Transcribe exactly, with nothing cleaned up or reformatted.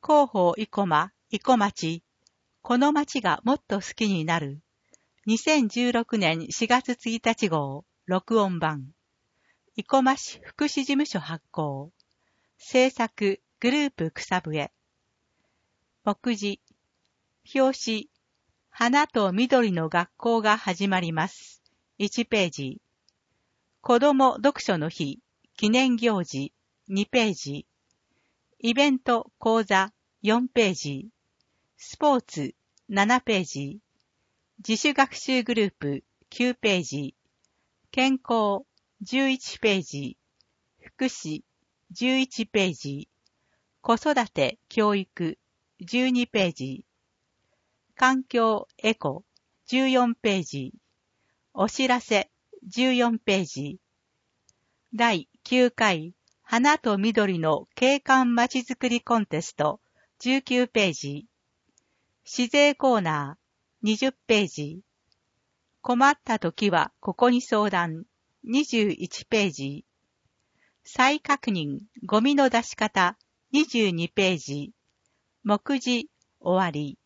広報生駒、生駒町、この町がもっと好きになる。にせんじゅうろくねんしがつついたち号、録音版。生駒市福祉事務所発行。制作、グループ草笛。目次。表紙。花と緑の学校が始まります。いちページ。子ども読書の日、記念行事、にページ。イベント講座、よんページ。スポーツ、ななページ。自主学習グループ、きゅうページ。健康、じゅういちページ。福祉、じゅういちページ。子育て、教育、じゅうにページ。環境、エコ、じゅうよんページ。お知らせ、じゅうよんページ。だいきゅうかい、花と緑の景観まちづくりコンテスト、じゅうきゅうページ。市税コーナー、にじゅっページ。困った時はここに相談、にじゅういちページ。再確認、ゴミの出し方、にじゅうにページ。目次、終わり。